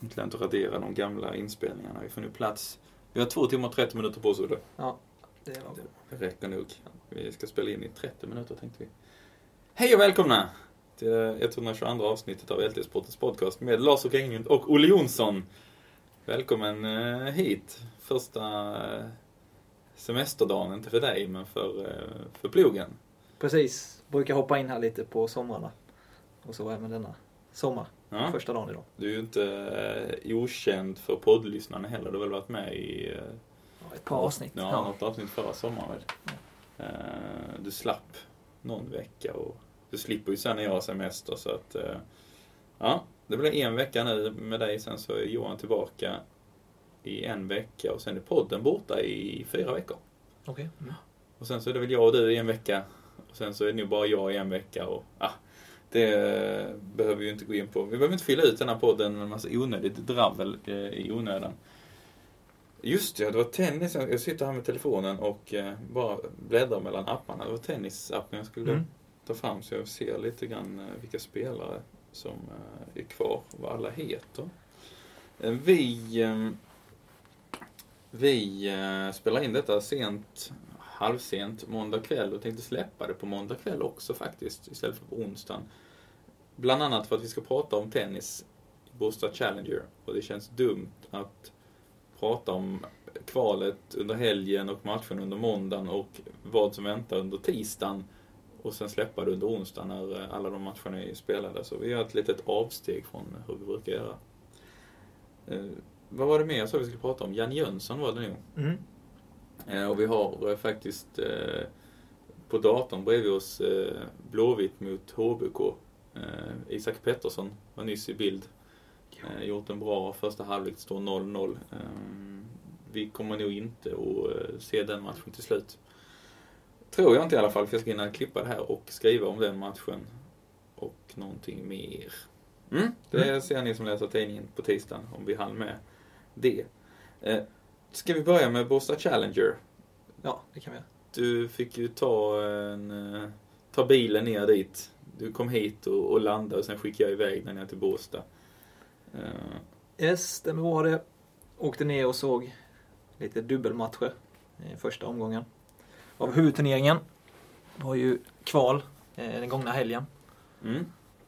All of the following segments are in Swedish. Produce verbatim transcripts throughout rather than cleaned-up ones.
Inte inte radera de gamla inspelningarna. Vi får nu plats. Vi har två timmar och trettio minuter på oss. Udde. Ja, det var det räcker nog. Vi ska spela in i trettio minuter tänkte vi. Hej och välkomna till etthundratjugoandra avsnittet av L T-sportens podcast med Lars och Englund och Olle Jonsson. Välkommen hit. Första semesterdagen, inte för dig men för, för plogen. Precis, brukar hoppa in här lite på somrarna. Och så även denna sommar, ja. Första dagen idag. Du är ju inte okänd för poddlyssnarna heller. Du har väl varit med i ja, ett par avsnitt. Ja, ja. något avsnitt förra sommaren. Ja. Du slapp någon vecka och du slipper ju sen när jag har semester. Så att, ja, det blir en vecka nu med dig. Sen så är Johan tillbaka i en vecka och sen är podden borta i fyra veckor. Okej. Okay. Mm. Och sen så är det väl jag och du i en vecka. Och sen så är det nu bara jag i en vecka och ah, det behöver vi ju inte gå in på. Vi behöver inte fylla ut den här podden med en massa onödigt dravel eh, i onödan. Just det, det var tennis. Jag sitter här med telefonen och eh, bara bläddrar mellan apparna. Det var tennisappen jag skulle mm. ta fram så jag ser lite grann eh, vilka spelare som eh, är kvar. Vad alla heter. Eh, vi eh, vi eh, spelar in detta sent, halvsent måndag kväll och tänkte släppa det på måndag kväll också faktiskt istället för på onsdagen. Bland annat för att vi ska prata om tennis i Båstad Challenger och det känns dumt att prata om kvalet under helgen och matchen under måndagen och vad som väntar under tisdagen och sen släppa det under onsdagen när alla de matcherna är spelade. Så vi gör ett litet avsteg från hur vi brukar göra. Eh, vad var det mer så vi skulle prata om? Jan Jönsson var det nu. Mm. Eh, och vi har eh, faktiskt eh, på datorn bredvid oss eh, Blåvitt mot H B K. Eh, Isak Pettersson var nyss i bild. Eh, gjort en bra första halvlek, står noll noll. Eh, vi kommer nog inte att eh, se den matchen till slut. Tror jag inte i alla fall, för jag ska hinna klippa det här och skriva om den matchen. Och någonting mer. Mm, det mm. ser ni som läser tidningen på tisdagen om vi hann med det. Eh, ska vi börja med Båstad Challenger? Ja, det kan vi göra. Du fick ju ta, en, ta bilen ner dit. Du kom hit och, och landade och sen skickade jag iväg den ner till Båstad. Uh. Yes, det var det. Åkte ner och såg lite dubbelmatcher i första omgången av huvudturneringen. Det var ju kval eh, den gångna helgen. Mm.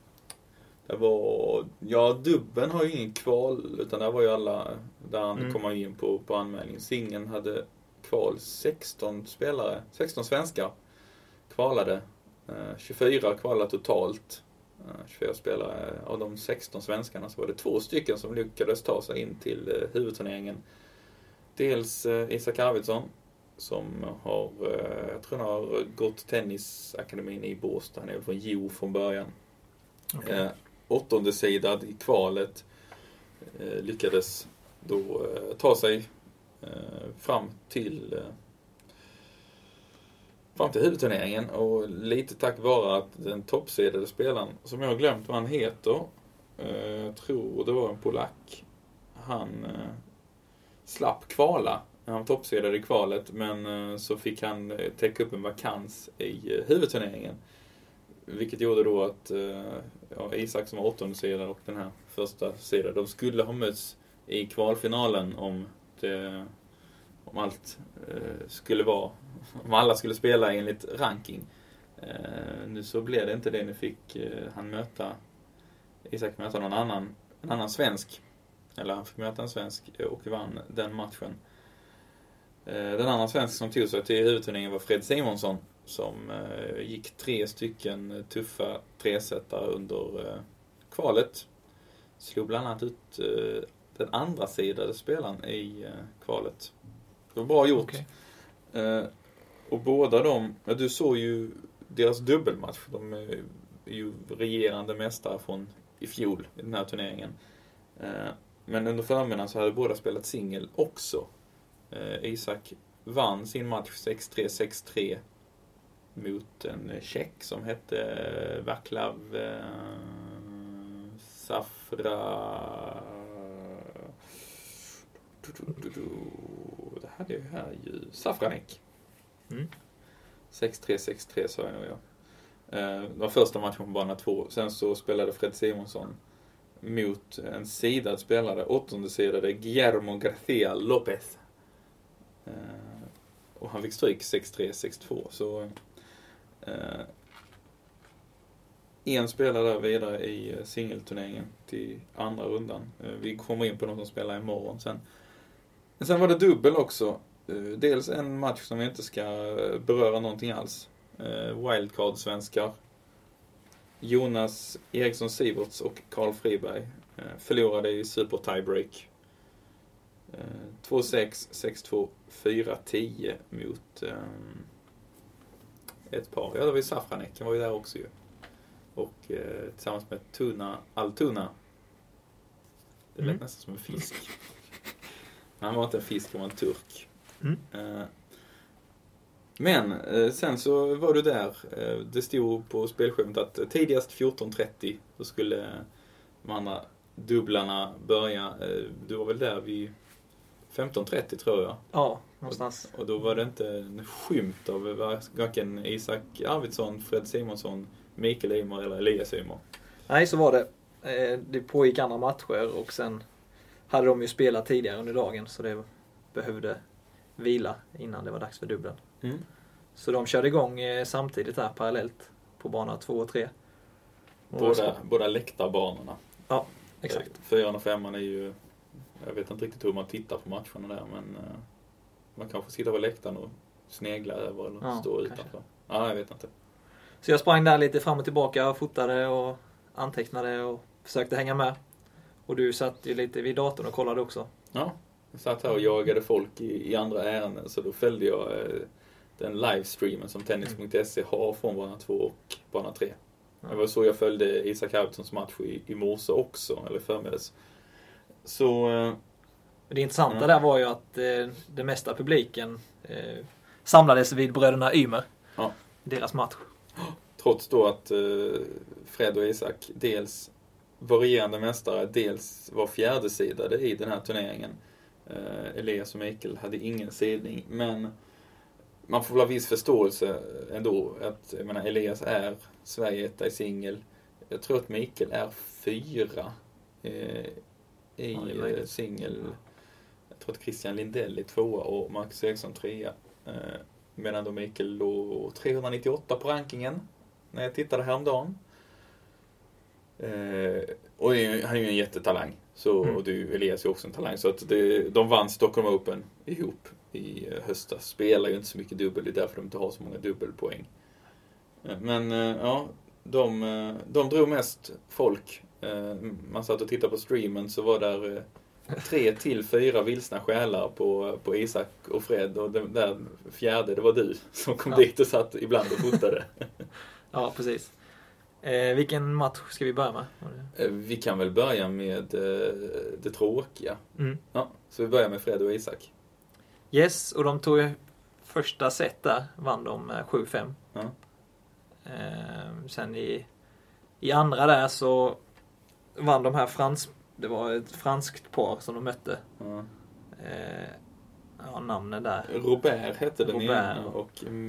Det var, ja, dubben har ju ingen kval utan där var ju alla där han mm. kom in på, på anmälning. Singen hade kval sexton spelare, sexton svenskar kvalade. Eh, tjugofyra kvalade totalt. Eh, tjugofyra spelare av de sexton svenskarna så var det två stycken som lyckades ta sig in till eh, huvudturneringen. Dels eh, Isak Arvidsson som har, eh, jag tror han har gått tennisakademin i Båstad. Han är från Jo från början. Okay. Eh, åttonde sidad i kvalet eh, lyckades då eh, ta sig eh, fram till eh, fram till huvudturneringen och lite tack vare att den toppsidade spelaren som jag har glömt vad han heter eh, tror det var en polack han eh, slapp kvala. Han var toppsidad i kvalet men eh, så fick han eh, täcka upp en vakans i eh, huvudturneringen. Vilket gjorde då att eh, ja, Isak som var åttonde sidan och den här första sidan, de skulle ha mötts i kvalfinalen om det, om allt eh, skulle vara, om alla skulle spela enligt ranking. Eh, nu så blev det inte det. Nu fick eh, han möta, Isak möta någon annan, en annan svensk. Eller han fick möta en svensk och vann den matchen. Eh, den andra svensk som tog sig till huvudturneringen var Fred Simonsson. Som eh, gick tre stycken tuffa tresättare under eh, kvalet. Slog bland annat ut eh, den andra sidade spelaren i eh, kvalet. Det var bra gjort. Okay. Eh, och båda de, ja, du såg ju deras dubbelmatch. De är ju regerande mästare från i fjol i den här turneringen. Eh, men under förmiddagen så hade båda spelat singel också. Eh, Isak vann sin match sex tre sex tre. Mot en tjeck som hette Vaclav eh, Safra. Det hade jag här ju. Safranek. Mm. sex tre sex tre sa jag nog, ja. Eh, det var första matchen på bana två. Sen så spelade Fred Simonsson mot en sidad spelare, åttonde sidade Guillermo García López. Eh, och han fick stryk sex tre sex två. Så eh, en spelare där vidare i singelturneringen till andra rundan. Eh, vi kommer in på någon som spelar imorgon sen. Men sen var det dubbel också. Eh, dels en match som vi inte ska beröra någonting alls. Eh, Wildcard-svenskar. Jonas Eriksson Siverts och Karl Friberg eh, förlorade i super tiebreak. Eh, två sex, sex två, fyra tio mot eh, ett par. Ja, det var ju Safranek, var ju där också ju. Och eh, tillsammans med Tuna Altuna. Det lät mm. nästan som en fisk. Han var inte en fisk, han var en turk. Mm. Eh, Men eh, sen så var du där. Eh, det stod på spelschemat att tidigast fjorton trettio så skulle de andra dubblarna börja. Eh, du var väl där vid femton trettio tror jag. Ja, någonstans. Och, och då var det inte en skymt av varken Isak Arvidsson, Fred Simonsson, Mikael Ymer eller Elias Ymer. Nej, så var det. Eh, det pågick andra matcher och sen hade de ju spelat tidigare under dagen så det behövde vila innan det var dags för dubbeln. Mm. Så de körde igång eh, samtidigt här parallellt på bana två och tre. Båda, båda läktarbanorna. Ja, exakt. Fyran och femman är ju, jag vet inte riktigt hur man tittar på matcherna där, men eh, man kanske sitter på läktaren och snegla över eller ja, stå kanske utanför. Ja, jag vet inte. Så jag sprang där lite fram och tillbaka, fotade och antecknade och försökte hänga med. Och du satt ju lite vid datorn och kollade också. Ja, jag satt här och jagade folk i, i andra ärenden, så då följde jag eh, den livestreamen som tennis punkt se har från bana två och bana tre. Ja. Det var så jag följde Isak Arvidssons match i, i morse också, eller förmiddags. Så eh, det intressanta ja. där var ju att eh, det mesta publiken eh, samlades vid bröderna Ymer. Ja. Deras match. Trots då att eh, Fred och Isak dels varierande mästare, dels var fjärde sidade i den här turneringen. Eh, Elias och Mikael hade ingen sidning, men man får väl ha viss förståelse ändå att, jag menar, Elias är Sverige etta i singel. Jag tror att Mikael är fyra eh, i ja, singel. Jag tror att Christian Lindell är tvåa och Max Eriksson trea. Eh, medan då Mikael låg trehundranittioåtta på rankingen när jag tittade häromdagen. Eh, och han är ju en jättetalang. Så, mm. Och du, Elias är också en talang. Så att det, de vann Stockholm Open ihop i höstas. Spelar ju inte så mycket dubbel, det är därför de inte har så många dubbelpoäng. Men ja, de, de drog mest folk. Man satt och tittade på streamen, så var där tre till fyra vilsna själar på, på Isak och Fred. Och den där fjärde, det var du som kom ja. dit och satt ibland och fotade. Ja, precis. Eh, vilken match ska vi börja med? Eh, vi kan väl börja med eh, det tråkiga. Mm. Ja, så vi börjar med Fred och Isak. Yes, och de tog ju första set där, vann de eh, sju fem. Ja. Eh, sen i, i andra där så vann de här frans, det var ett franskt par som de mötte. Ja. Eh, ja, namnen där. Robert hette den ena och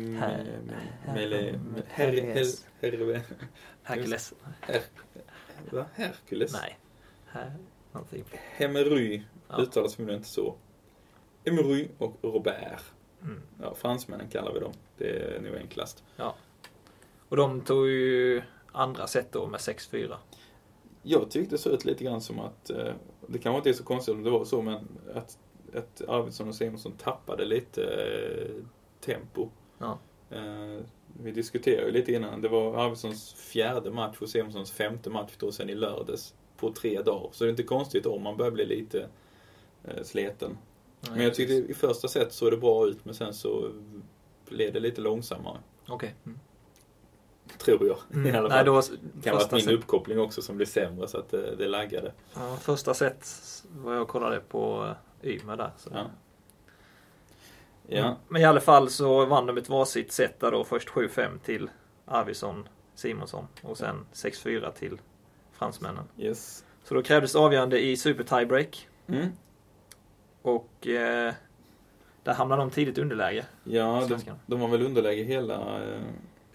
Hercules. Hercules. Va? Hercules? Nej. Her, någonting. Hemery uttalas förmodligen inte så. Hemery och Robert. Mm. Ja, fransmännen kallar vi dem. Det är nog enklast. Ja. Och de tog ju andra set då med sex fyra. Jag tyckte det såg ut lite grann som att, det kanske inte är så konstigt om det var så, men att att Arvidsson och Simonsson tappade lite eh, tempo. Ja. Eh, vi diskuterade ju lite innan. Det var Arvidssons fjärde match och Simonssons femte match då sen i lördags på tre dagar. Så det är inte konstigt om man börjar bli lite eh, sleten. Nej, men jag tyckte i första set så det bra ut, men sen så blev det lite långsammare. Okej. Okay. Mm. Tror jag. Mm. I alla fall. Nej, då kan vara min set uppkoppling också som blir sämre så att det, det laggade. Ja, första set var jag kollade på Ymer där. Så. Ja. Ja. Men i alla fall så vann de ett varsitt set där då. Först sju fem till Arvidsson, Simonsson och sen sex fyra till fransmännen. Yes. Så då krävdes avgörande i super tiebreak. Mm. Och eh, där hamnade de tidigt underläge. Ja, de, de var väl underläge hela,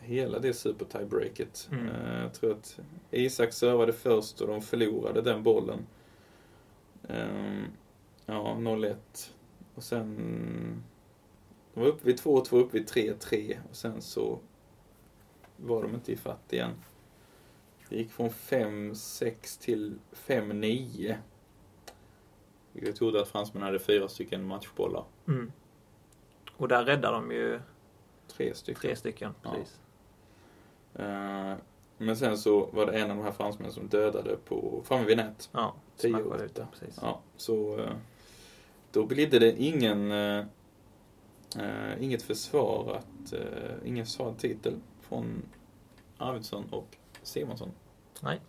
hela det super tiebreaket. Mm. Uh, jag tror att Isak servade först och de förlorade den bollen. Um, ja, noll ett. Och sen... De var uppe vid två två, upp vid tre tre. Och sen så var de inte i fatt igen. Det gick från fem sex till fem nio. Jag trodde att fransmännen hade fyra stycken matchbollar. Mm. Och där räddade de ju Tre stycken. tre stycken, precis. Ja. Uh, men sen så var det en av de här fransmännen som dödade på framme vid nät. Ja, smackade ut, precis. Ja, så uh, då blev det ingen uh, uh, inget försvar att uh, ingen försvarad titel från Arvidsson och Simonsson. Nej.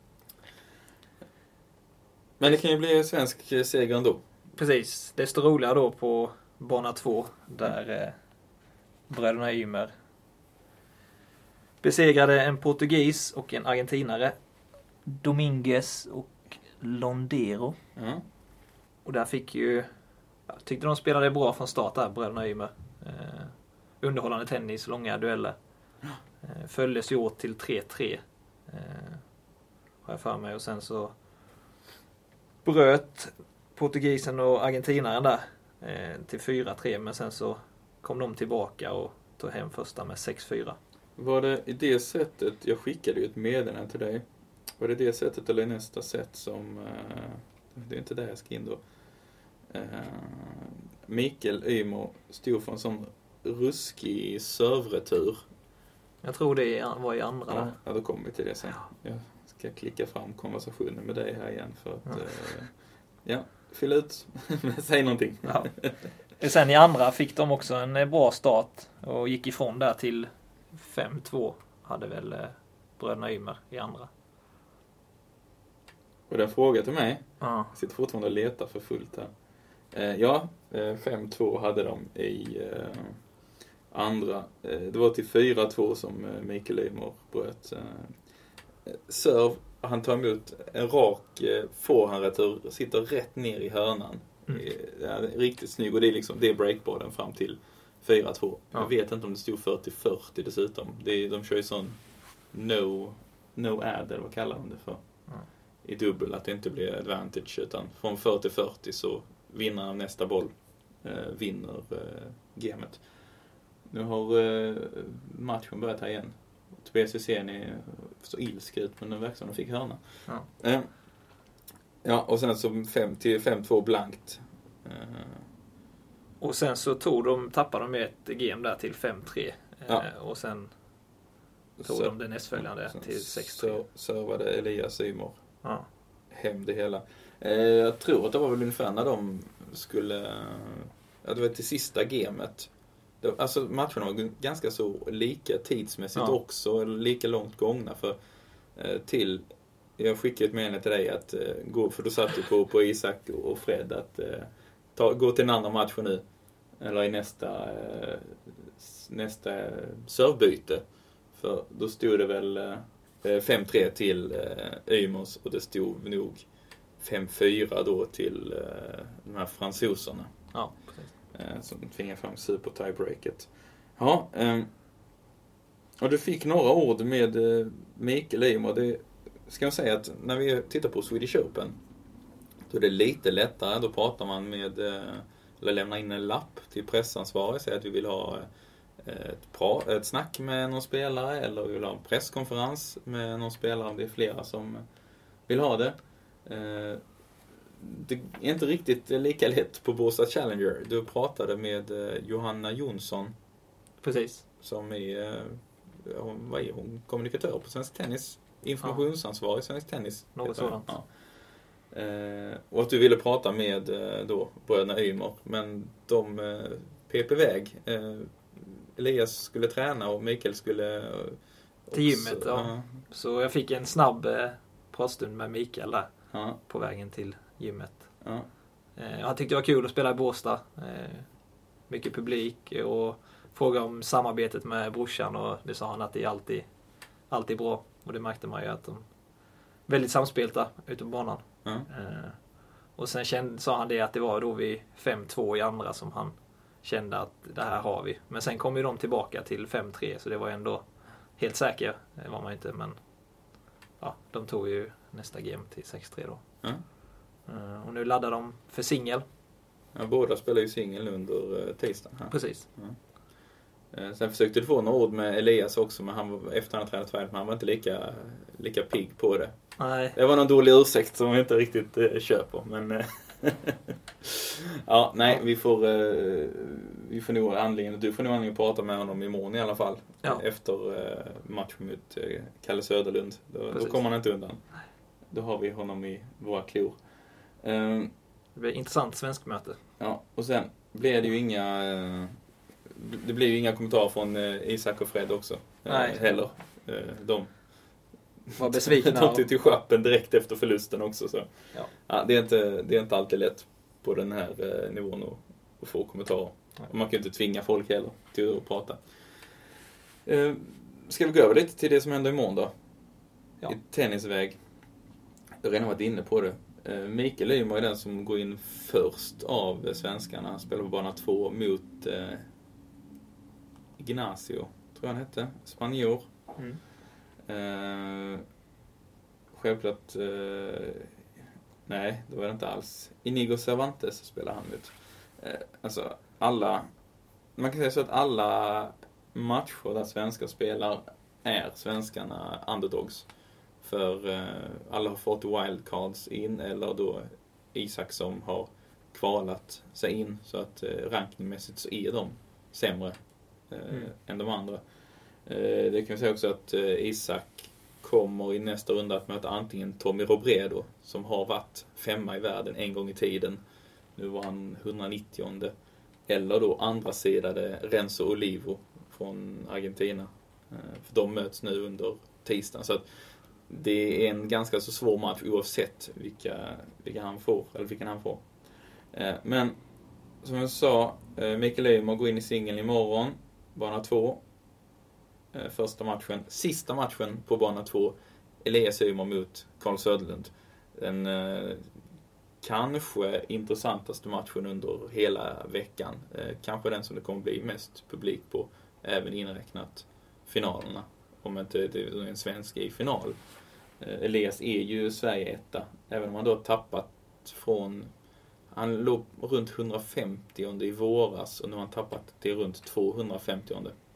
Men det kan ju bli svensk seger ändå. Precis. Desto roligare då på bana två där eh, bröderna Ymer besegrade en portugis och en argentinare, Dominguez och Londero. Ja. Och där fick ju, jag tyckte de spelade bra från start där, bröderna Ymer. Eh, underhållande tennis, långa dueller. Eh, följdes ju åt till tre tre. Eh, har jag för mig. Och sen så bröt portugisen och argentinaren där eh, till fyra tre, men sen så kom de tillbaka och tog hem första med sex fyra. Var det i det sättet, jag skickade ju ett meddelande till dig, var det det sättet eller nästa sätt som, eh, det är inte där jag ska in då, eh, Mikael Ymer stod för en sån ruskig servretur. Jag tror det var i andra Ja, där. ja, då kommer vi till det sen. Jag ska klicka fram konversationen med dig här igen för att, ja, eh, ja fylla ut, säg någonting. Ja. Sen i andra fick de också en bra start och gick ifrån där till fem två, hade väl eh, bröderna Ymer i andra. Och den fråga till mig, Ja. jag sitter fortfarande och letar för fullt här. Eh, ja, eh, fem två hade de i eh, andra. Eh, det var till fyra två som eh, Mikael Ymer bröt. Eh, serv, han tar emot en rak eh, forehandretur, sitter rätt ner i hörnan. Mm. Eh, ja, riktigt snygg, och det är liksom det är breakbollen fram till fyra två. Ja. Jag vet inte om det stod fyrtio fyrtio dessutom. Det är, de kör ju sån no, no add, eller vad kallar de det för? Ja. I dubbel, att det inte blir advantage, utan från fyrtio fyrtio så vinner av nästa boll eh, vinner eh, gamet. Nu har eh, matchen börjat här igen. Tobias Hysén är så ilsk ut, men den verkar som de fick hörna. Ja. Eh, ja, och sen så fem till fem två blankt. Eh, Och sen så tog de, tappade de ett game där till fem tre. Ja. Eh, och sen tog så, de det nästföljande sen till sex tre. Så servade Elias Ymer Ja. hem det hela. Eh, jag tror att det var väl ungefär när de skulle, ja, det var till sista gamet. Det, alltså matcherna var ganska så lika tidsmässigt, Ja. också, eller lika långt gångna för eh, till, jag skickade ett meddelande till dig att eh, gå, för då satt du på, på Isak och Fred att eh, ta, gå till en annan match nu, eller i nästa eh, nästa servbyte, för då stod det väl eh, fem tre till eh, Ymers, och det stod nog fem fyra då till eh, de här fransoserna. Ja, precis. Eh, som tvingar fram super tiebreaket. Ja, eh, och du fick några ord med eh, Mikael Ymer. Det ska jag säga att när vi tittar på Swedish Open, då är det lite lättare. Då pratar man med, eh, eller lämnar in en lapp till pressansvarig, säger att vi vill ha ett, pra, ett snack med någon spelare, eller vi vill ha en presskonferens med någon spelare om det är flera som vill ha det. Eh, det är inte riktigt lika lätt på Båstad Challenger. Du pratade med eh, Johanna Jonsson. Precis. Som är, eh, hon, vad är hon? Kommunikatör på Svensk Tennis. Informationsansvarig i Svensk Tennis. Något sådant. Ja. Eh, och att du ville prata med eh, då bröderna Ymer. Men de eh, pep iväg. Eh, Elias skulle träna och Mikael skulle eh, till gymmet, också, ja. Uh, Så jag fick en snabb eh, pratstund med Mikael där. Ja. På vägen till gymmet. Ja. Eh, han tyckte det var kul att spela i Båstad. Eh, mycket publik och fråga om samarbetet med brorsan, och det sa han att det är alltid, alltid bra. Och det märkte man ju att de väldigt samspelta ute på banan. Ja. Eh, och sen kände, sa han det att det var då vid fem två i andra som han kände att det här har vi. Men sen kom ju de tillbaka till fem tre, så det var ändå helt säker var man inte, men ja, de tog ju nästa game till sex tre då. Mm. Uh, och nu laddar de för singel. Ja, båda spelar ju singel under uh, tisdagen här. Precis. Mm. Uh, sen försökte du få några ord med Elias också, men han var, efter han hade tränat färdigt, men han var inte lika, lika pigg på det. Nej. Det var någon dålig ursäkt som jag inte riktigt uh, köper, men uh, ja, nej, vi får uh, vi får nog anledning, du får nog anledning att prata med honom imorgon i alla fall. Ja. Efter uh, matchen mot uh, Kalle Söderlund. Då, då kommer han inte undan. Nej. Då har vi honom i våra klor. Uh, Det blir intressant svensk möte. Ja, och sen blir det ju inga uh, det blir ju inga kommentarer från uh, Isak och Fred också. Uh, Nej. Heller. Uh, de var besvikna. de tog till schappen direkt efter förlusten också. Så. Ja. Ja, det, är inte, det är inte alltid lätt på den här uh, nivån att, att få kommentarer. Och man kan ju inte tvinga folk heller till att prata. Uh, ska vi gå över lite till det som händer imorgon då? Ja. I tennisväg. Jag har redan varit inne på det. Uh, Mikael Lymo är den som går in först av svenskarna. Han spelar på bana två mot uh, Ignacio, tror jag han hette. Spanjor. Mm. Uh, självklart... Uh, nej, det var det inte alls. Inigo Cervantes spelar han mot. Uh, alltså, alla... Man kan säga så att alla matcher där svenskar spelar är svenskarna underdogs. För uh, alla har fått wildcards in, eller då Isak som har kvalat sig in, så att uh, rankingmässigt så är de sämre uh, mm. än de andra. Uh, det kan vi säga också att uh, Isak kommer i nästa runda att möta antingen Tommy Robredo, som har varit femma i världen en gång i tiden. Nu var han hundranittio. Eller då andra sidade Renzo Olivo från Argentina. Uh, för de möts nu under tisdagen. Så att det är en ganska så svår match oavsett vilka, vilka han får, eller vilken han får. Eh, men som jag sa, eh, Mikael Lymo går in i singeln imorgon, bana två. Eh, första matchen, sista matchen på bana två, Elias Ymer mot Carl Söderlund. Den eh, kanske intressantaste matchen under hela veckan. Eh, kanske den som det kommer bli mest publik på, även inräknat finalerna. Om inte det är en svensk i final. Elias är ju Sverige etta. Även om han då tappat från... Han låg runt hundrafemtio i våras och nu har han tappat till runt tvåhundrafemtio.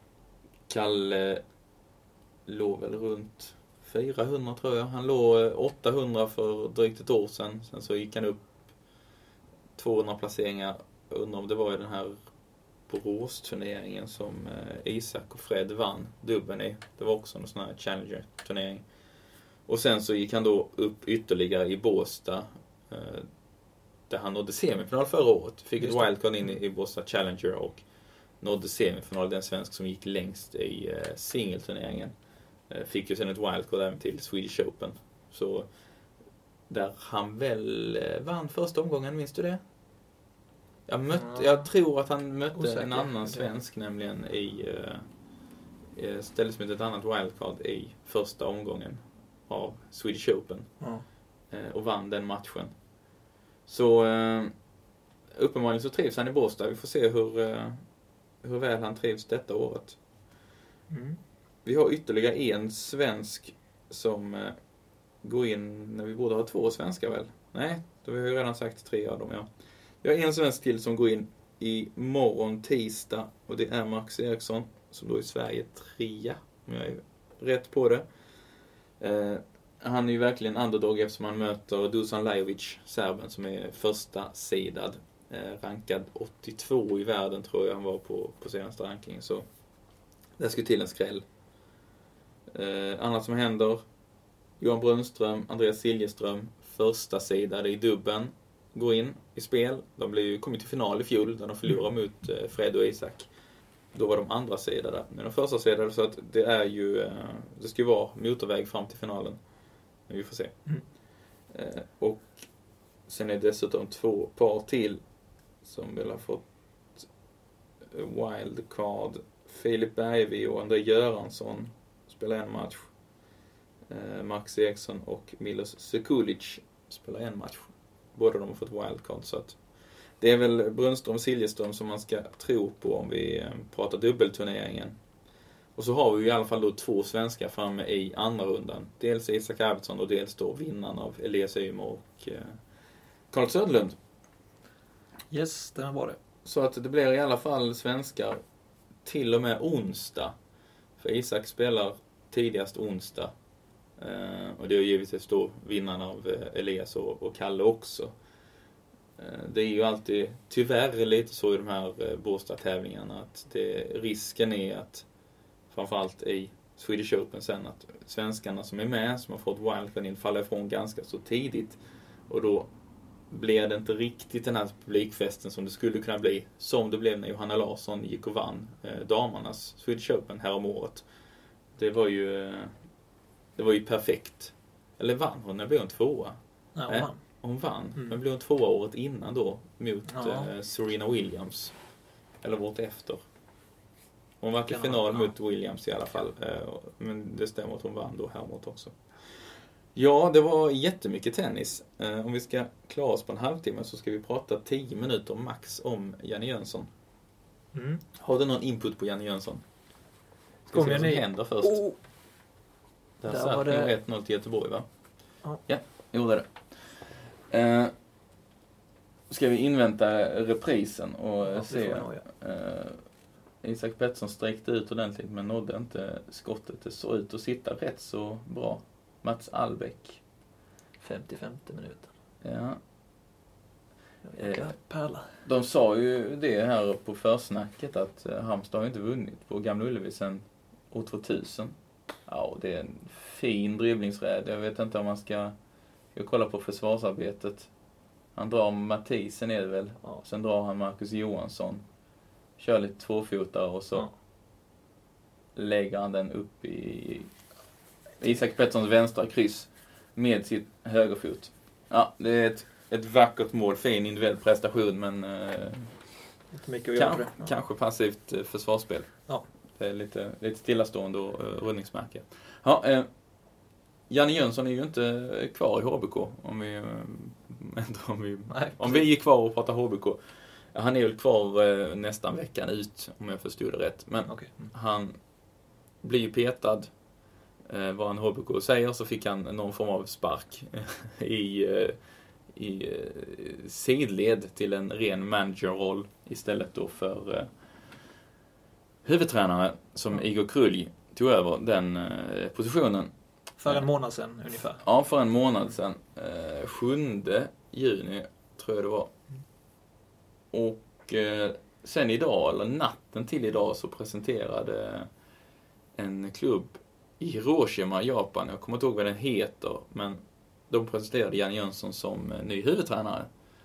Kalle låg väl runt fyrahundra tror jag. Han låg åttahundra för drygt ett år sedan. Sen så gick han upp tvåhundra placeringar. Jag undrar om det var i den här Borås-turneringen som Isak och Fred vann dubben i. Det var också en sån här Challenger-turnering. Och sen så gick han då upp ytterligare i Båstad, eh, där han nådde semifinal förra året. Fick ett wildcard in i, i Båstad Challenger och nådde semifinal. Den svensk som gick längst i eh, singelturneringen. Eh, fick ju sen ett wildcard även till Swedish Open. Så där han väl eh, vann första omgången, minns du det? Jag, mötte, ja. jag tror att han mötte Osäker. en annan svensk, nämligen i eh, ställdes med ett annat wildcard i första omgången av Swedish Open. Ja. Eh, och vann den matchen. Så eh, uppenbarligen så trivs han i Båstad. Vi får se hur, eh, hur väl han trivs detta året. Mm. Vi har ytterligare en svensk som eh, går in när vi borde ha två svenskar väl? Nej, då har vi ju redan sagt tre av dem, ja. Vi har en svensk till som går in i morgon tisdag och det är Max Eriksson som då är Sverige trea, om jag är rätt på det. Eh, han är ju verkligen underdog eftersom han möter Dusan Lajovic, serben, som är första sidad, eh, rankad åttiotvå i världen tror jag han var på, på senaste rankingen. Så det ska till en skräll. Eh, annat som händer: Johan Brunström, Andreas Siljeström, första sidade i dubben, går in i spel. De blev ju kommit till final i fjol där de förlorade mot eh, Fred och Isak. Då var de andra sidade. Men de första sidade, så att det är ju eh, det ska ju vara motorväg fram till finalen. Men vi får se. Mm. Eh, och sen är det dessutom två par till som vill ha fått wildcard. Filip Bergvi och André Göransson spelar en match. Eh, Max Eriksson och Milos Sekulic spelar en match. Båda de har fått wildcard, så att det är väl Brunström och Siljeström som man ska tro på om vi pratar dubbelturneringen. Och så har vi i alla fall då två svenskar framme i andra rundan. Dels Isak Arvidsson och dels då vinnaren av Elias Ymer och eh, Carl Söderlund. Yes, det var det. Så att det blir i alla fall svenskar till och med onsdag. För Isak spelar tidigast onsdag. Eh, och det är givetvis då vinnaren av eh, Elias och, och Kalle också. Eh, det är ju alltid tyvärr lite så i de här eh, Båstad-tävlingarna att det, risken är att framförallt i Swedish Open sen att svenskarna som är med, som har fått wildcard in, faller ifrån ganska så tidigt. Och då blev det inte riktigt den här publikfesten som det skulle kunna bli, som det blev när Johanna Larsson gick och vann eh, damernas Swedish Open här om året. Det var ju eh, det var ju perfekt. Eller vann hon? När blev hon tvåa? Ja, hon eh, vann. Hon vann. Mm. Men blev hon tvåa året innan då mot Ja. eh, Serena Williams. Eller året efter. Hon var i Kan final man, ja. mot Williams i alla fall. Eh, men det stämmer att hon vann då här mot också. Ja, det var jättemycket tennis. Eh, om vi ska klara oss på en halvtimme så ska vi prata tio minuter max om Janne Jönsson. Mm. Har du någon input på Janne Jönsson? Ska Kom se vad som igen, ni. händer först. Oh. Där Där satt var det det- ett noll till Göteborg, va? Ja. Ja, gjorde det. Eh, ska vi invänta reprisen och Ja, det se. får jag nog göra. Eh, Isak Pettersson sträckte ut ordentligt men nådde inte skottet. Det såg ut att sitta rätt så bra. Mats Albeck. femtio-femtio minuter. Ja. Jäkla Eh. pärla. De sa ju det här på försnacket att eh, Halmstad har inte vunnit på Gamla Ullevi sedan år tvåtusen. Ja, det är en fin dribblingsräd. Jag vet inte om man ska, ska kolla på försvarsarbetet. Han drar Mathisen är det väl. Ja. Sen drar han Marcus Johansson. Kör lite tvåfotare och så Ja. lägger han den upp i Isak Petterssons vänstra kryss med sitt högerfot. Ja, det är ett, ett vackert mål, fin individuell prestation men eh, Inte mycket att göra kan, på det. Ja. kanske passivt eh, försvarsspel. Ja. Det är lite, lite stillastående och eh, rundningsmärke. Ja, eh, Janne Jönsson är ju inte kvar i H B K om vi, eh, inte om vi, Nej, om vi är kvar och pratar H B K. Han är väl kvar eh, nästan veckan ut om jag förstod det rätt. Men Okej. Mm. han blir ju petad. Eh, vad han H B K säger så fick han någon form av spark i, eh, i eh, sidled till en ren managerroll istället då för eh, huvudtränare som Igor Krulj tog över den eh, positionen. För en månad sedan ungefär. Ja, för en månad sedan. Eh, sjunde juni tror jag det var. Och eh, sen idag, eller natten till idag, så presenterade en klubb i Hiroshima, Japan. Jag kommer inte ihåg vad den heter, men de presenterade Janne Jönsson som eh, ny huvudtränare.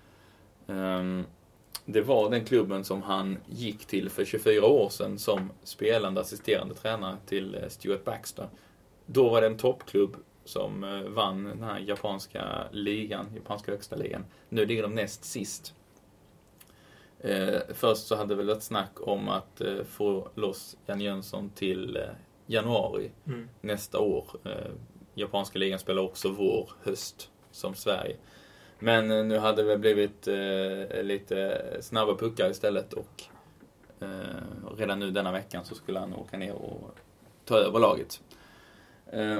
Um, det var den klubben som han gick till för tjugofyra år sedan som spelande assisterande tränare till eh, Stuart Baxter. Då var det en toppklubb som eh, vann den här japanska ligan, japanska högsta ligan. Nu ligger de näst sist. Eh, först så hade det väl ett snack om att eh, få loss Janne Jönsson till eh, januari Mm. nästa år. Eh, japanska ligan spelar också vår, höst, som Sverige. Men eh, nu hade det väl blivit eh, lite snabba puckar istället och eh, redan nu denna veckan så skulle han åka ner och ta över laget. Eh,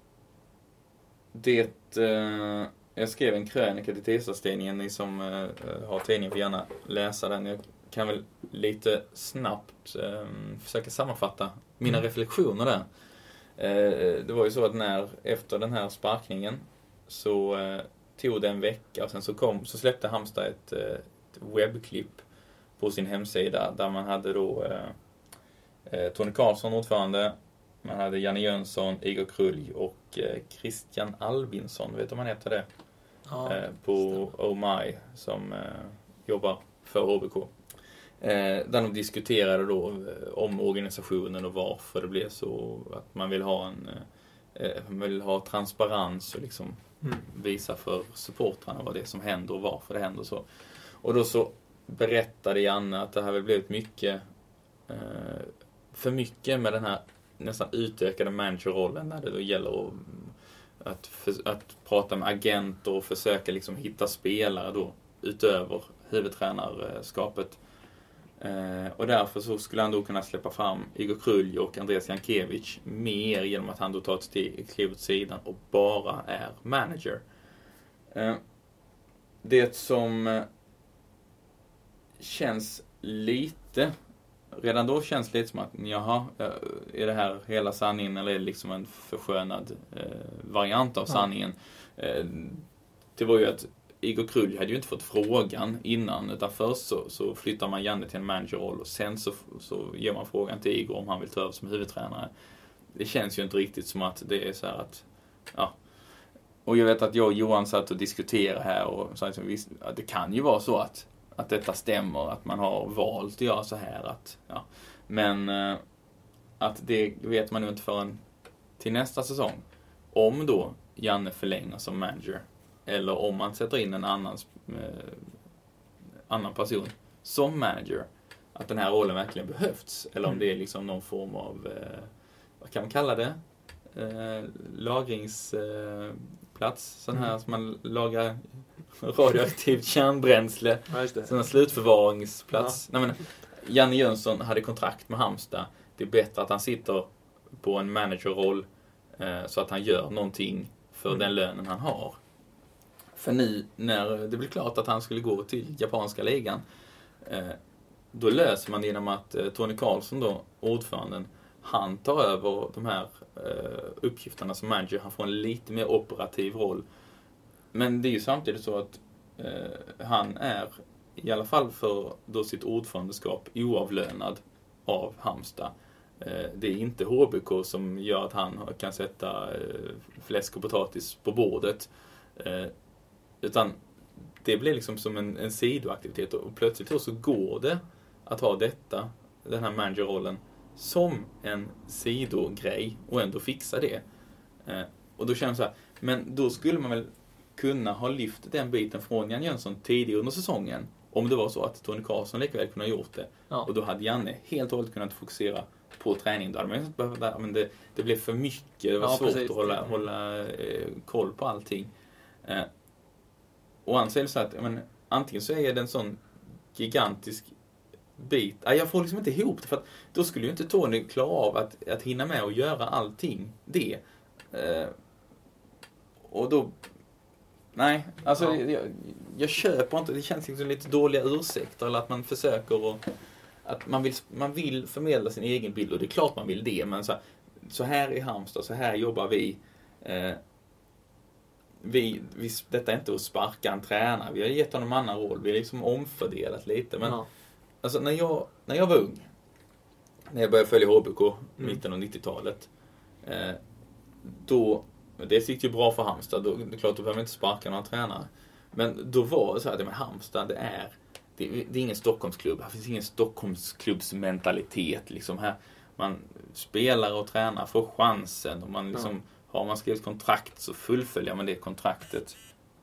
det... Eh, jag skrev en krönika till tisdagstidningen. Ni som eh, har tidningen får gärna läsa den. Jag kan väl lite snabbt eh, försöka sammanfatta mina Mm. reflektioner där. Eh, det var ju så att när efter den här sparkningen så eh, tog det en vecka och sen så, kom, så släppte Halmstad ett, eh, ett webbklipp på sin hemsida där man hade då eh, eh, Tony Karlsson ordförande, man hade Janne Jönsson, Igor Krulj och eh, Christian Albinsson, vet du om han heter det? Ja, eh, på Oh My som eh, jobbar för H B K. Eh, där de diskuterade då eh, om organisationen och varför det blev så att man vill ha en eh, man vill ha transparens och liksom mm. visa för supportrarna vad det är som händer och varför det händer så. Och då så berättade Janne att det här har blivit mycket eh, för mycket med den här nästan utökade managerrollen när det då gäller att Att, för, att prata med agenter och försöka liksom hitta spelare då utöver huvudtränarskapet. Eh, och därför så skulle han då kunna släppa fram Igor Krulj och Andreas Jankiewicz mer genom att han då tar ett steg, kliv åt sidan och bara är manager. Eh, det som eh, känns lite, redan då känns lite som att jaha, är det här hela sanningen eller är det liksom en förskönad eh, variant av sanningen? Eh, det var ju att Igor Krulj hade ju inte fått frågan innan, utan först så, så flyttar man Janne till en managerroll och sen så, så ger man frågan till Igor om han vill ta över som huvudtränare. Det känns ju inte riktigt som att det är så här att, ja. Och jag vet att jag och Johan satt och diskuterade här och sa att det kan ju vara så att, att detta stämmer, att man har valt att göra så här. Att, ja. Men eh, att det vet man ju inte förrän till nästa säsong. Om då Janne förlänger som manager eller om man sätter in en annan, eh, annan person som manager, att den här rollen verkligen behövs. Eller om det är liksom någon form av, eh, vad kan man kalla det? Eh, lagringsplats. Eh, sån här mm. som man lagrar radioaktivt kärnbränsle. Ja, sån här slutförvaringsplats. Ja. Nej, men, Janne Jönsson hade kontrakt med Halmstad. Det är bättre att han sitter på en managerroll eh, så att han gör någonting för mm. den lönen han har. För nu när det blev klart att han skulle gå till japanska ligan, eh, då löser man genom att eh, Tony Karlsson då, ordföranden, han tar över de här eh, uppgifterna som manager. Han får en lite mer operativ roll. Men det är ju samtidigt så att eh, han är, i alla fall för då sitt ordförandeskap, oavlönad av Halmstad. Eh, det är inte H B K som gör att han kan sätta eh, fläsk och potatis på bordet. Eh, utan det blir liksom som en, en sidoaktivitet. Och plötsligt då så går det att ha detta, den här managerrollen, som en sidogrej och ändå fixa det. Eh, och då känner jag så här, men då skulle man väl kunna ha lyft den biten från Jan Jönsson tidigare under säsongen. Om det var så att Tony Karlsson lika väl kunde ha gjort det. Ja. Och då hade Janne helt och hållet kunnat fokusera på träning. Då hade man inte behövt, men det, det blev för mycket. Det var ja, svårt precis. att hålla, hålla eh, koll på allting. Eh, och han säger så att men, antingen så är det en sån gigantisk bit. Jag får liksom inte ihop det, för att då skulle ju inte Tony klara av att, att hinna med och göra allting det. Eh, och då nej, alltså ja. jag, jag köper inte, det känns liksom lite dåliga ursäkter eller att man försöker och att man vill, man vill förmedla sin egen bild, och det är klart man vill det, men så, så här i Halmstad, så här jobbar vi. Eh, vi, vi detta är inte att sparka en tränare, vi har gett honom en annan roll, vi har liksom omfördelat lite, men ja. Alltså när jag, när jag var ung, när jag började följa H B K mm. mitten av nittiotalet, eh, då, det gick ju bra för Halmstad, då, det är klart, då behöver man inte sparka några tränare. Men då var det så här, det med Halmstad, det är, det, det är ingen Stockholmsklubb, här finns ingen Stockholmsklubbsmentalitet liksom här. Man spelar och tränar, får chansen, och man liksom, ja. har man skrivit kontrakt så fullföljer man det kontraktet.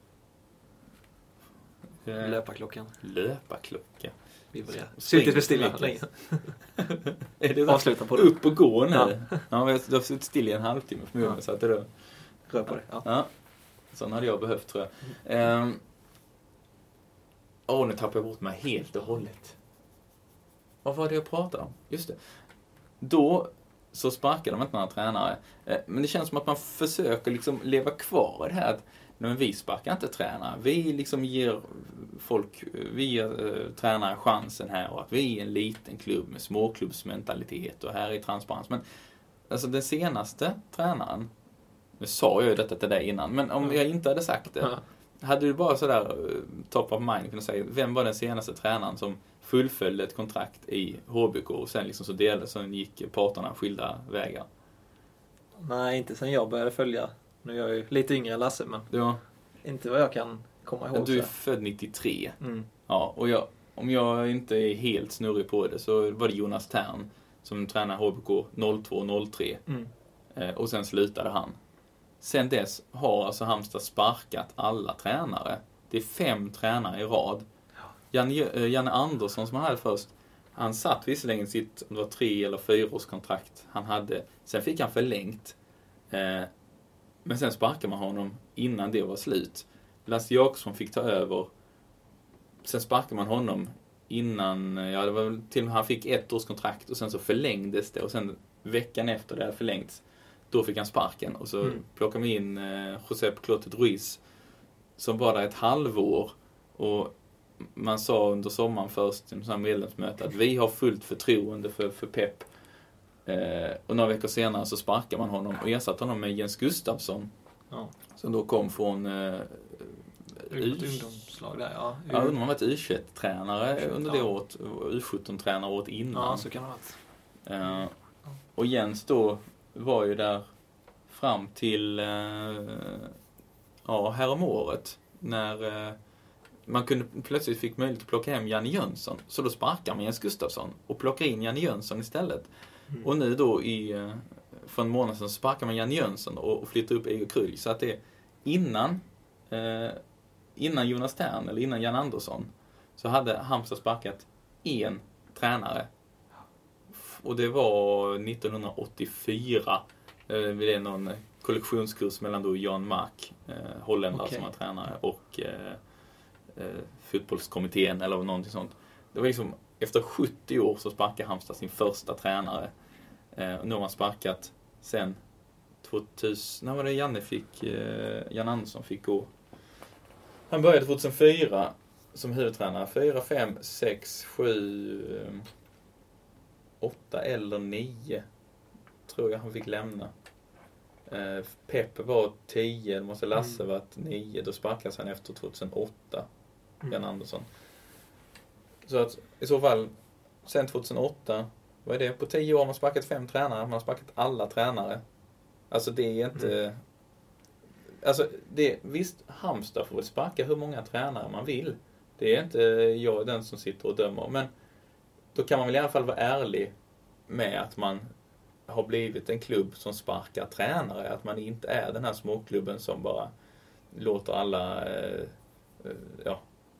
Löparklockan. Löparklockan. Suttit för stilla länge. Avsluta på det. Upp och gå nu. Ja. Ja, du har suttit still i en halvtimme för mig. Ja. Så att det då... Rör på det. Ja. Ja. Sån hade jag behövt, tror jag. Åh, um... oh, nu tappade jag bort mig helt och hållet. Vad var det jag pratade om? Just det. Då så sparkade de inte några tränare. Men det känns som att man försöker liksom leva kvar i det här att men vi sparkar inte tränare. Vi liksom ger folk, vi ger uh, tränare chansen här, och att vi är en liten klubb med småklubbsmentalitet och här är transparens. Men alltså den senaste tränaren, nu sa jag ju detta till dig innan, men om jag inte hade sagt det, ja. hade du bara sådär uh, top of mind kunnat säga, vem var den senaste tränaren som fullföljde ett kontrakt i H B K och sen liksom så delade, så gick parterna skilda vägar? Nej, inte sen jag började följa. Nu är jag ju lite yngre än Lasse, men ja. inte vad jag kan komma ihåg. Du är född nittiotre. Mm. Ja, och jag, om jag inte är helt snurrig på det, så var det Jonas Tern som tränade H B K noll två noll tre. Mm. Eh, och sen slutade han. Sen dess har alltså Halmstad sparkat alla tränare. Det är fem tränare i rad. Janne, eh, Janne Andersson som han hade först, han satt visserligen sitt, om det var tre eller fyra års kontrakt han hade. Sen fick han förlängt. Eh, Men sen sparkade man honom innan det var slut. Lasse Jakobsson fick ta över. Sen sparkade man honom innan, ja det var väl till och med han fick ett års kontrakt och sen så förlängdes det och sen veckan efter det hade förlängts, då fick han sparken och så mm. plockade man in eh, Josep Clotet Ruiz som var där ett halvår och man sa under sommaren först i en sån här medlemsmöte att vi har fullt förtroende för, för Pep. Eh, och några veckor senare så sparkar man honom och ersatte honom med Jens Gustafsson. Ja. Som då kom från eh, ungdomslag där, ja. Ja, undrar om han var ett U tjugoett-tränare under det ja. året, U sjutton-tränare året innan. Ja, så kan det vara. Eh, och Jens då var ju där fram till eh, ja, häromåret när eh, man kunde plötsligt fick möjlighet att plocka hem Janne Jönsson. Så då sparkar man Jens Gustafsson och plockar in Janne Jönsson istället. Mm. Och nu då i eh, för en månad sedan sparkar man Janne Jönsson och, och flyttar upp Igor Krylj. Så att det är innan eh, innan Jonas Tern eller innan Jan Andersson så hade Halmstad sparkat en tränare. Och det var nittonhundraåttiofyra. Eh, det är någon kollektionskurs mellan då Jan Mark, eh, holländare okay. som var tränare, och eh, eh, fotbollskommittén eller någonting sånt. Det var liksom efter sjuttio år så sparkade Halmstad sin första tränare. Eh, och nu har man sparkat sen tvåtusen, när var det Janne fick, eh, Jan Andersson fick gå. Han började tjugohundrafyra som huvudtränare. fyra, fem, sex, sju, åtta eller nio tror jag han fick lämna. Eh, Pep var tio, det måste Lasse mm. varit nio. Då sparkades han efter tjugohundraåtta, mm. Jan Andersson. Så att i så fall, sen tjugohundraåtta, vad är det? På tio år har man sparkat fem tränare. Man har sparkat alla tränare. Alltså det är inte... Mm. Alltså det, visst, Halmstad får väl sparka hur många tränare man vill. Det är inte jag den som sitter och dömer. Men då kan man väl i alla fall vara ärlig med att man har blivit en klubb som sparkar tränare. Att man inte är den här småklubben som bara låter alla... Eh, ja...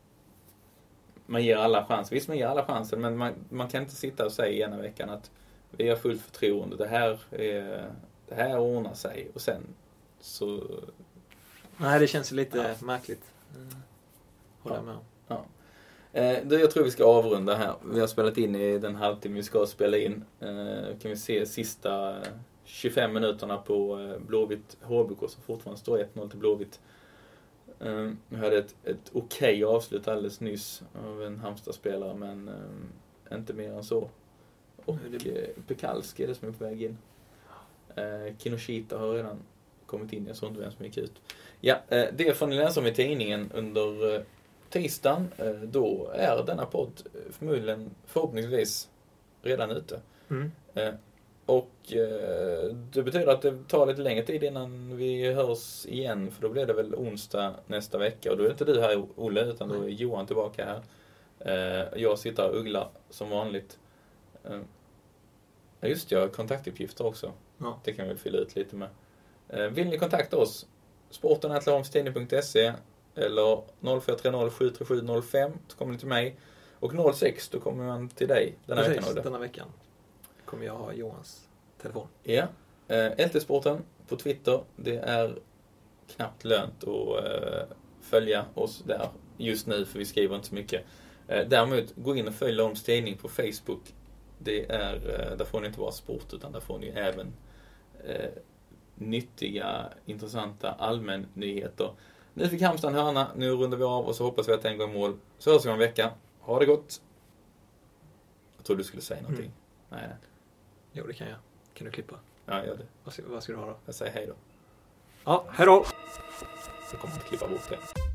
Man ger alla chanser. Visst, man ger alla chanser, men man, man kan inte sitta och säga ena veckan att vi har fullt förtroende. Det här, är, det här ordnar sig. Och sen så... Nej, det känns lite ja. märkligt. Mm. Håller jag med om. Ja. Eh, då jag tror vi ska avrunda här. Vi har spelat in i den halvtimme vi ska spela in. Eh, kan vi se sista tjugofem minuterna på eh, Blåvitt H B K som fortfarande står ett noll till Blåvitt. Um, jag hade ett, ett okej avslut alldeles nyss av en Halmstad-spelare, men um, inte mer än så. Och eh, Pekalski är det som är på väg in. Uh, Kinoshita har redan kommit in, jag såg inte vem som gick ut. Ja, uh, det får ni läsa om i tidningen under uh, tisdagen. Uh, då är denna podd förmodligen, förhoppningsvis redan ute. Mm. Uh, Och eh, det betyder att det tar lite längre tid innan vi hörs igen. För då blir det väl onsdag nästa vecka. Och då är det inte du här, Olle, utan då är Johan tillbaka här. Eh, jag sitter och ugglar som vanligt. Eh, just det, jag har kontaktuppgifter också. Ja. Det kan vi fylla ut lite med. Eh, vill ni kontakta oss? sporten snabel-a laholmstidning punkt se eller noll fyra tre noll sju tre sju noll fem, så kommer ni till mig. Och noll sex, då kommer man till dig denna Precis, veckan. denna veckan kommer jag ha Johans telefon. Ja. Eh, L T-sporten på Twitter. Det är knappt lönt att eh, följa oss där just nu, för vi skriver inte så mycket. Eh, däremot, gå in och följ Laholms Tidning på Facebook. Det är, eh, där får ni inte bara sport, utan där får ni även eh, nyttiga, intressanta allmännyheter. Nu fick Halmstad en hörna. Nu rundar vi av och så hoppas vi att den går i mål. Så hörs vi om en vecka. Ha det gott. Jag tror du skulle säga någonting. Mm. Nej. Jo, det kan jag. Kan du klippa? Ja, gör det. Vad ska, vad ska du ha då? Jag säger hej då. Ja, hej då! Jag kommer inte klippa bort det.